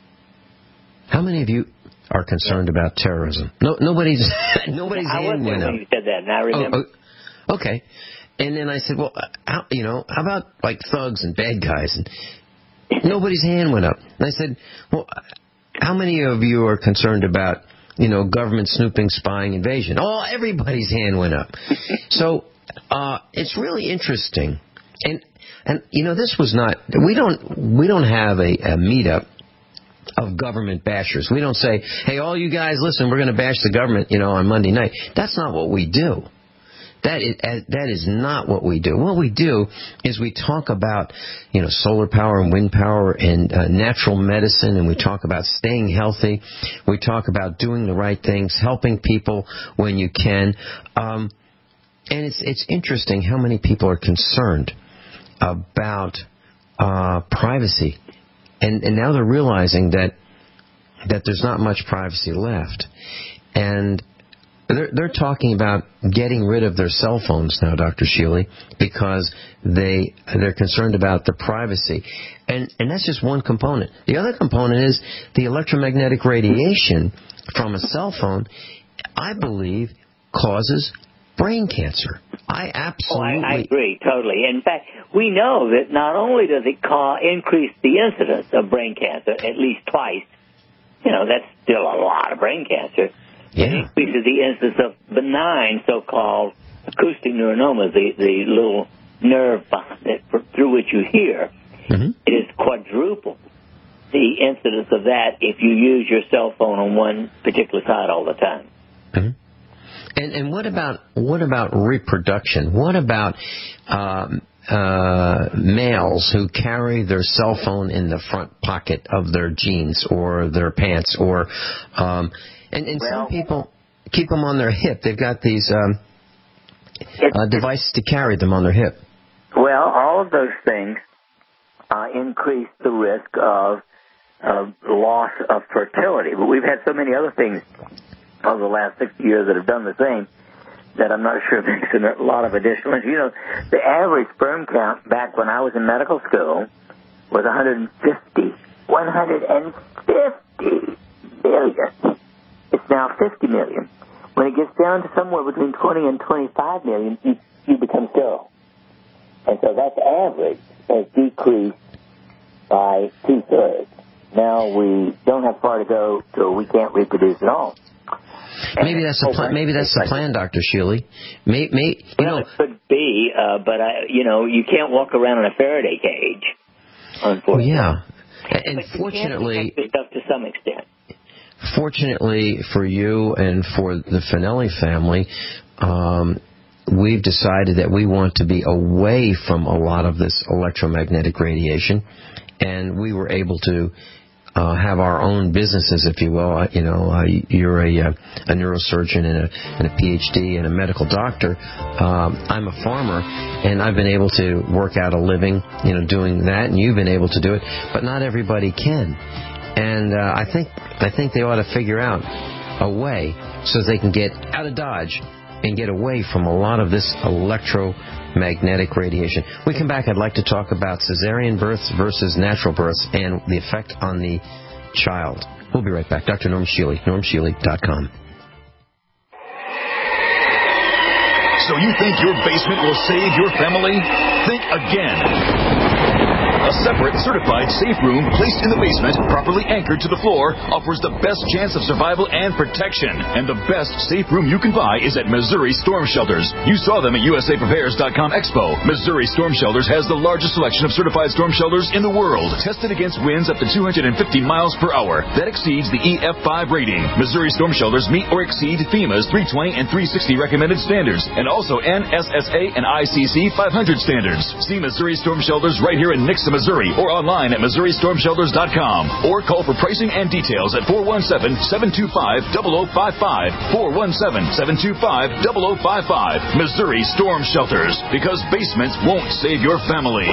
How many of you are concerned about terrorism? No, nobody's, nobody's I hand wasn't went there up. when you said that, and I remember. Oh, oh, okay. And then I said, well, how, you know, how about like thugs and bad guys? And nobody's hand went up. And I said, well, how many of you are concerned about, you know, government snooping, spying, invasion? Oh, everybody's hand went up. So uh, it's really interesting, and and you know, this was not. We don't we don't have a, a meetup of government bashers. We don't say, hey, all you guys, listen, we're going to bash the government, you know, on Monday night. That's not what we do. That is, that is not what we do. What we do is we talk about, you know, solar power and wind power and uh, natural medicine, and we talk about staying healthy. We talk about doing the right things, helping people when you can. Um, and it's it's interesting how many people are concerned about uh, privacy, and and now they're realizing that that there's not much privacy left, and They're, they're talking about getting rid of their cell phones now, Doctor Shealy, because they, they're concerned about the privacy. And, and that's just one component. The other component is the electromagnetic radiation from a cell phone, I believe, causes brain cancer. I absolutely... Oh, I, I agree, totally. In fact, we know that not only does it cause, increase the incidence of brain cancer at least twice, you know, that's still a lot of brain cancer. Yeah. It increases the incidence of benign so-called acoustic neurinomas, the, the little nerve that, through which you hear. Mm-hmm. It is quadruple. the incidence of that if you use your cell phone on one particular side all the time. Mm-hmm. And and what about what about reproduction? What about um, uh, males who carry their cell phone in the front pocket of their jeans or their pants, or um, and and well, some people keep them on their hip. They've got these um, uh, devices to carry them on their hip. Well, all of those things uh, increase the risk of uh, loss of fertility. But we've had so many other things over the last sixty years that have done the same that I'm not sure it makes a lot of additional. You know, the average sperm count back when I was in medical school was one hundred fifty. one hundred fifty million. It's now fifty million. When it gets down to somewhere between twenty and twenty-five million, you, you become sterile. And so that's average has decreased by two-thirds. Now we don't have far to go till we can't reproduce at all. Maybe that's the pl- maybe that's the plan, Doctor Shealy. May, may, you well, know, it could be, uh, but I, you know, you can't walk around in a Faraday cage. Unfortunately, well, yeah, and but fortunately, you stuff to some extent. Fortunately for you and for the Finelli family, um, we've decided that we want to be away from a lot of this electromagnetic radiation, and we were able to uh, have our own businesses, if you will. Uh, you know, uh, you're a, a neurosurgeon and a, and a P H D and a medical doctor. Um, I'm a farmer, and I've been able to work out a living, you know, doing that, and you've been able to do it, but not everybody can. And uh, I think I think they ought to figure out a way so they can get out of Dodge and get away from a lot of this electromagnetic radiation. We come back, I'd like to talk about cesarean births versus natural births and the effect on the child. We'll be right back. Doctor Norm Shealy, norm shealy dot com. So you think your basement will save your family? Think again. A separate, certified safe room placed in the basement, properly anchored to the floor, offers the best chance of survival and protection. And the best safe room you can buy is at Missouri Storm Shelters. You saw them at U S A Prepares dot com Expo. Missouri Storm Shelters has the largest selection of certified storm shelters in the world, tested against winds up to two hundred fifty miles per hour. That exceeds the E F five rating. Missouri Storm Shelters meet or exceed FEMA's three twenty and three sixty recommended standards, and also N S S A and I C C five hundred standards. See Missouri Storm Shelters right here in Nixa, Missouri, or online at Missouri Storm Shelters dot com, or call for pricing and details at four one seven, seven two five, zero zero five five, four one seven, seven two five, zero zero five five. Missouri Storm Shelters, because basements won't save your family.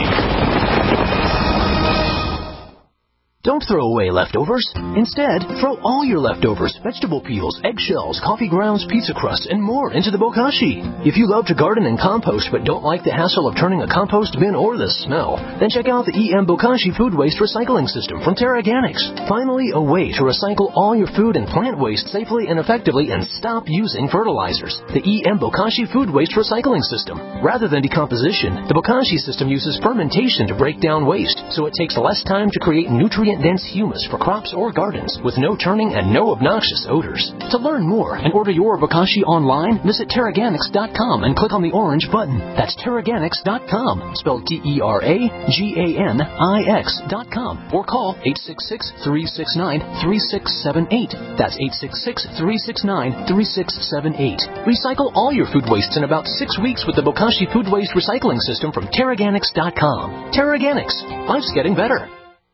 Don't throw away leftovers. Instead, throw all your leftovers, vegetable peels, eggshells, coffee grounds, pizza crusts, and more into the bokashi. If you love to garden and compost but don't like the hassle of turning a compost bin or the smell, then check out the E M Bokashi Food Waste Recycling System from TerraGanix. Finally, a way to recycle all your food and plant waste safely and effectively and stop using fertilizers. The E M Bokashi Food Waste Recycling System. Rather than decomposition, the Bokashi system uses fermentation to break down waste, so it takes less time to create nutrient dense humus for crops or gardens with no turning and no obnoxious odors. To learn more and order your bokashi online, visit Terraganix dot com and click on the orange button. That's Terraganix dot com, spelled T E R A G A N I X dot com, or call eight six six, three six nine, three six seven eight. That's eight six six, three six nine, three six seven eight. Recycle all your food wastes in about six weeks with the Bokashi Food Waste Recycling System from Terraganix dot com. Terraganix. Life's getting better.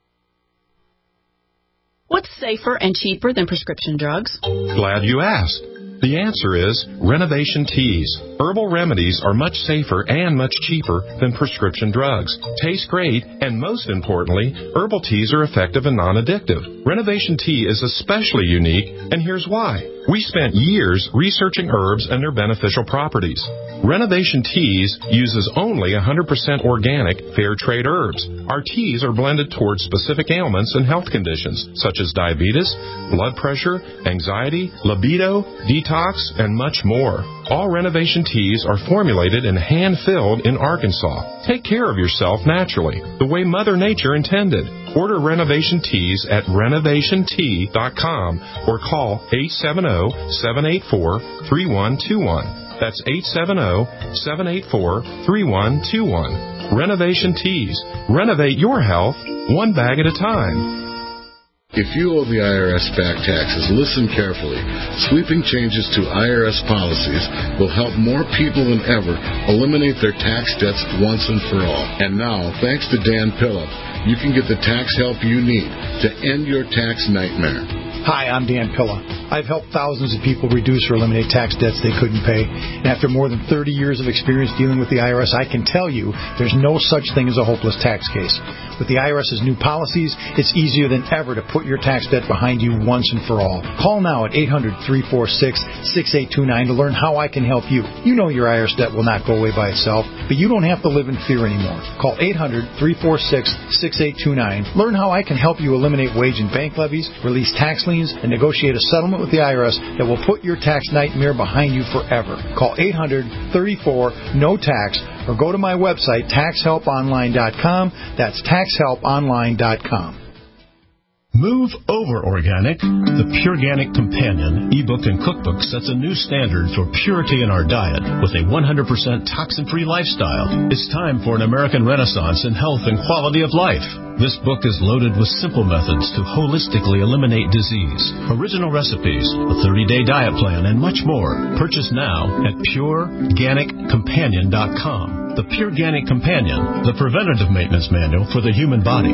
What's safer and cheaper than prescription drugs? Glad you asked. The answer is Renovation Teas. Herbal remedies are much safer and much cheaper than prescription drugs. Taste great, and most importantly, herbal teas are effective and non-addictive. Renovation Tea is especially unique, and here's why. We spent years researching herbs and their beneficial properties. Renovation Teas uses only one hundred percent organic, fair trade herbs. Our teas are blended towards specific ailments and health conditions, such as diabetes, blood pressure, anxiety, libido, detox, and much more. All Renovation Teas are formulated and hand-filled in Arkansas. Take care of yourself naturally, the way Mother Nature intended. Order Renovation Teas at renovation tea dot com or call eight seven zero, seven eight four, three one two one. That's eight seven zero, seven eight four, three one two one. Renovation Teas. Renovate your health one bag at a time. If you owe the I R S back taxes, listen carefully. Sweeping changes to I R S policies will help more people than ever eliminate their tax debts once and for all. And now, thanks to Dan Pilla, you can get the tax help you need to end your tax nightmare. Hi, I'm Dan Pilla. I've helped thousands of people reduce or eliminate tax debts they couldn't pay. And after more than thirty years of experience dealing with the I R S, I can tell you there's no such thing as a hopeless tax case. With the IRS's new policies, it's easier than ever to put your tax debt behind you once and for all. Call now at eight hundred, three four six, six eight two nine to learn how I can help you. You know your I R S debt will not go away by itself, but you don't have to live in fear anymore. Call eight hundred, three four six, six eight two nine. Learn how I can help you eliminate wage and bank levies, release tax liens, and negotiate a settlement with the I R S that will put your tax nightmare behind you forever. Call eight hundred, thirty-four, N O T A X or go to my website, tax help online dot com. That's tax help online dot com. Move over organic. The Pureganic Companion ebook and cookbook sets a new standard for purity in our diet with a one hundred percent toxin-free lifestyle. It's time for an American renaissance in health and quality of life. This book is loaded with simple methods to holistically eliminate disease, original recipes, a thirty-day diet plan, and much more. Purchase now at pure ganic companion dot com. The Pureganic Companion, the preventative maintenance manual for the human body.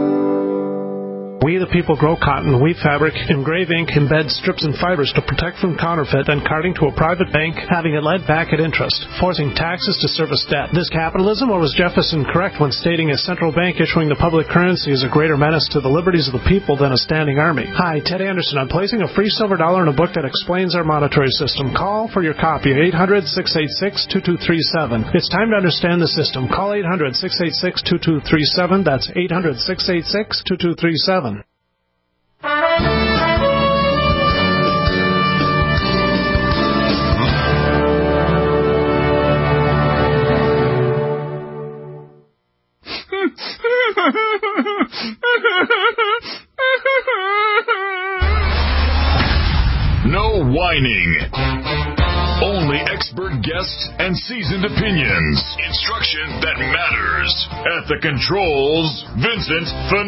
We the people grow cotton, weave fabric, engrave ink, embed strips and fibers to protect from counterfeit and carting to a private bank, having it led back at interest, forcing taxes to service debt. This capitalism, or was Jefferson correct when stating a central bank issuing the public currency is a greater menace to the liberties of the people than a standing army? Hi, Ted Anderson. I'm placing a free silver dollar in a book that explains our monetary system. Call for your copy at eight hundred, six eight six, two two three seven. It's time to understand the system. Call eight hundred, six eight six, two two three seven. That's eight hundred, six eight six, two two three seven. No whining. Only expert guests and seasoned opinions. Instruction that matters. At the controls, Vincent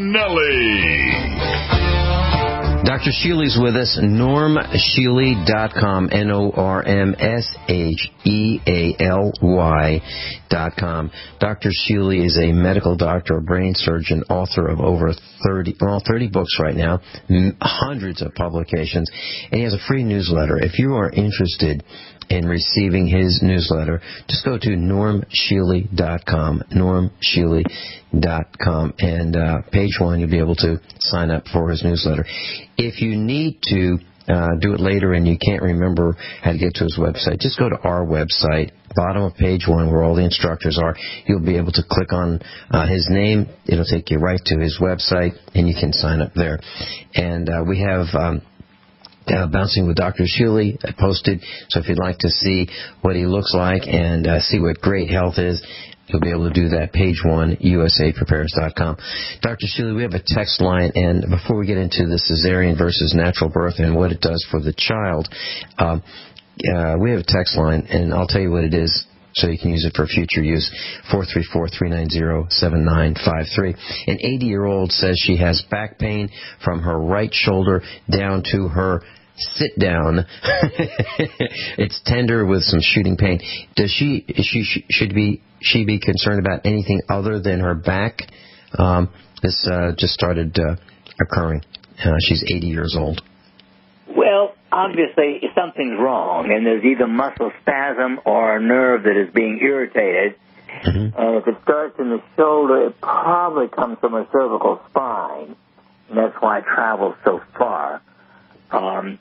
Finelli. Doctor Sheely's with us, norm sheely dot com, N O R M S H E A L Y dot com. Doctor Sheely is a medical doctor, a brain surgeon, author of over thirty, well, thirty books right now, hundreds of publications, and he has a free newsletter. If you are interested in receiving his newsletter, just go to norm sheely dot com, norm sheely dot com, and uh, page one, you'll be able to sign up for his newsletter. If you need to uh, do it later and you can't remember how to get to his website, just go to our website, bottom of page one, where all the instructors are. You'll be able to click on uh, his name. It'll take you right to his website, and you can sign up there. And uh, we have... Um, Uh, Bouncing with Doctor Sheely posted, so if you'd like to see what he looks like and uh, see what great health is, you'll be able to do that. Page one, U S A prepares dot com. Doctor Sheely, we have a text line, and before we get into the cesarean versus natural birth and what it does for the child, um, uh, we have a text line, and I'll tell you what it is so you can use it for future use, four three four, three nine zero, seven nine five three. An eighty-year-old says she has back pain from her right shoulder down to her sit down. It's tender with some shooting pain. Does she, she should be she be concerned about anything other than her back? Um, this uh, just started uh, occurring. Uh, she's eighty years old. Well, obviously something's wrong, and there's either muscle spasm or a nerve that is being irritated. Mm-hmm. And if it starts in the shoulder, it probably comes from a cervical spine, and that's why it travels so far. Um,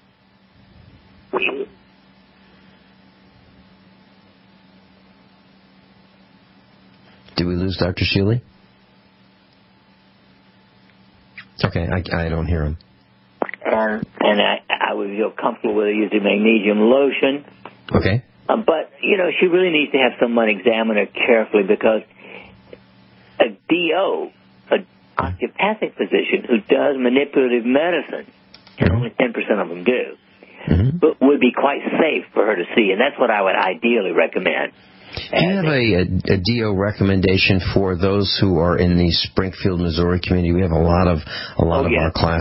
Did we lose Doctor Sheely? Okay, I, I don't hear him. And and I, I would feel comfortable with her using magnesium lotion. Okay. Um, but, you know, she really needs to have someone examine her carefully, because a D O, an osteopathic physician who does manipulative medicine, and only ten percent of them do, mm-hmm. but would be quite safe for her to see, and that's what I would ideally recommend. Do you have a, a, a D O recommendation for those who are in the Springfield, Missouri community? We have a lot of a lot oh, of yes. our class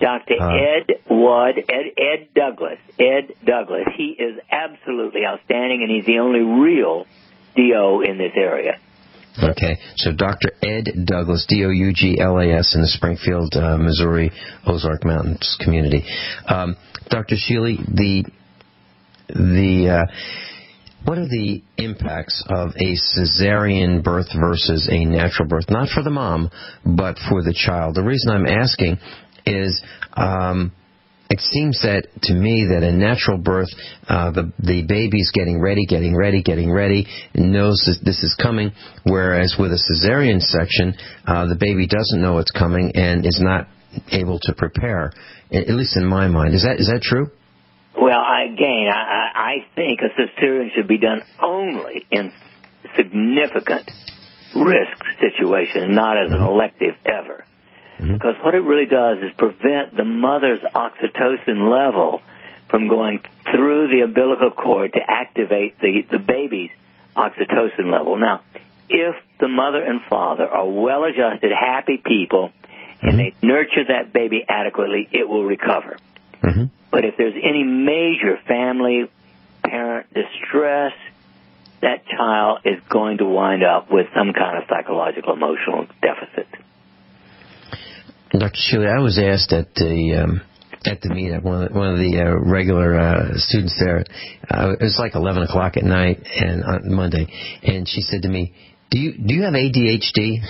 Doctor Uh, Ed Wood, Ed, Ed Douglas, Ed Douglas. He is absolutely outstanding, and he's the only real D O in this area. Okay, so Doctor Ed Douglas, D O U G L A S, in the Springfield, uh, Missouri, Ozark Mountains community. Um, Doctor Sheely, the the uh, what are the impacts of a cesarean birth versus a natural birth? Not for the mom, but for the child. The reason I'm asking is um, it seems that to me that a natural birth, uh, the the baby's getting ready, getting ready, getting ready, and knows that this is coming, whereas with a cesarean section, uh, the baby doesn't know it's coming and is not able to prepare, at least in my mind. Is that is that true? Well, I, again, I, I think a cesarean should be done only in significant risk situations, not as an elective ever. Mm-hmm. Because what it really does is prevent the mother's oxytocin level from going through the umbilical cord to activate the, the baby's oxytocin level. Now, if the mother and father are well-adjusted, happy people, mm-hmm. and they nurture that baby adequately, it will recover. Mm-hmm. But if there's any major family, parent distress, that child is going to wind up with some kind of psychological, emotional deficit. Doctor Sheely, I was asked at the um, at the meetup, one of the, one of the uh, regular uh, students there, uh, it was like eleven o'clock at night and on Monday, and she said to me, Do you do you have A D H D?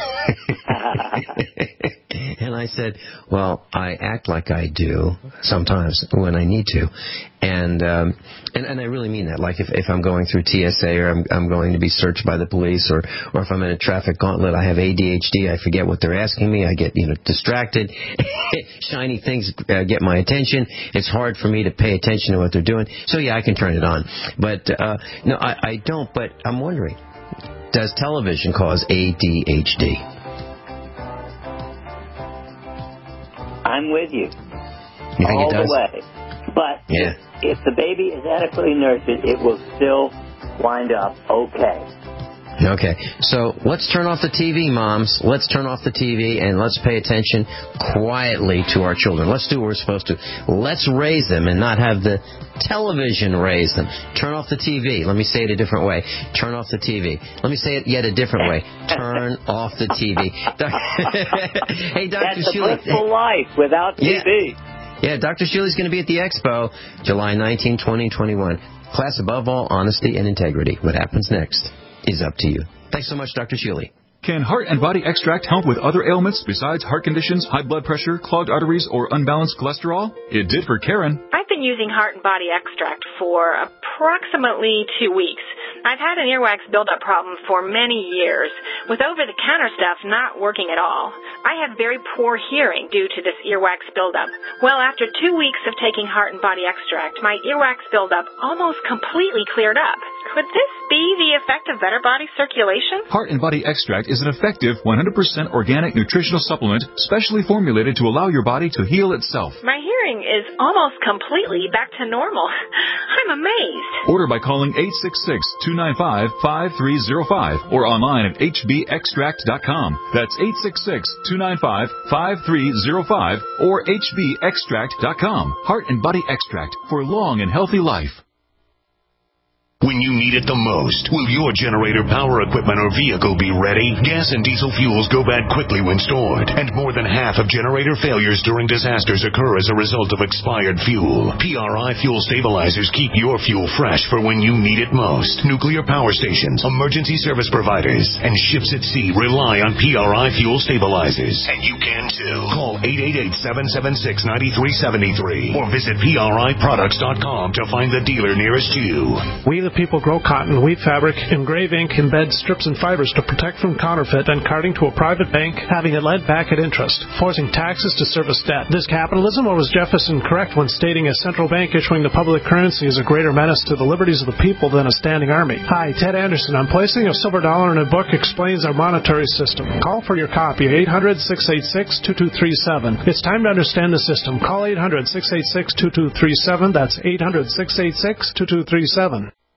And I said, well, I act like I do sometimes when I need to, and um, and, and I really mean that. Like if, if I'm going through T S A or I'm, I'm going to be searched by the police, or, or if I'm in a traffic gauntlet, I have A D H D. I forget what they're asking me. I get you know distracted. Shiny things uh, get my attention. It's hard for me to pay attention to what they're doing. So yeah, I can turn it on. But uh, no, I, I don't. But I'm wondering, does television cause A D H D? I'm with you. You think all it does? the way. But yeah. if, if the baby is adequately nurtured, it will still wind up okay. Okay, so let's turn off the T V, moms. Let's turn off the T V and let's pay attention quietly to our children. Let's do what we're supposed to. Let's raise them and not have the television raise them. Turn off the T V. Let me say it a different way. Turn off the T V. Let me say it yet a different way. Turn off the T V. Hey, Doctor That's Sheely. That's a blissful life without T V. Yeah, yeah Doctor Sheely's going to be at the Expo July nineteenth, twenty twenty-one. Class, above all, honesty and integrity. What happens next is up to you. Thanks so much, Doctor Sheely. Can Heart and Body Extract help with other ailments besides heart conditions, high blood pressure, clogged arteries, or unbalanced cholesterol? It did for Karen. I've been using Heart and Body Extract for approximately two weeks. I've had an earwax buildup problem for many years, with over-the-counter stuff not working at all. I have very poor hearing due to this earwax buildup. Well, after two weeks of taking Heart and Body Extract, my earwax buildup almost completely cleared up. Could this be the effect of better body circulation? Heart and Body Extract is an effective one hundred percent organic nutritional supplement specially formulated to allow your body to heal itself. My hearing is almost completely back to normal. I'm amazed. Order by calling eight six six, two nine five, five three zero five or online at h b extract dot com. That's eight six six, two nine five, five three zero five or h b extract dot com. Heart and Body Extract for long and healthy life. When you need it the most, will your generator, power equipment, or vehicle be ready? Gas and diesel fuels go bad quickly when stored, and more than half of generator failures during disasters occur as a result of expired fuel. P R I Fuel Stabilizers keep your fuel fresh for when you need it most. Nuclear power stations, emergency service providers, and ships at sea rely on P R I Fuel Stabilizers. And you can too. Call eight eight eight, seven seven six, nine three seven three or visit P R I products dot com to find the dealer nearest you. We the people grow cotton, weave fabric, engrave ink, embed strips and fibers to protect from counterfeit and carting to a private bank, having it led back at interest, forcing taxes to service debt. This capitalism, or was Jefferson correct when stating a central bank issuing the public currency is a greater menace to the liberties of the people than a standing army? Hi, Ted Anderson. I'm placing a silver dollar in a book explains our monetary system. Call for your copy at eight hundred, six eight six, two two three seven. It's time to understand the system. Call eight hundred, six eight six, two two three seven. That's eight hundred, six eight six, two two three seven.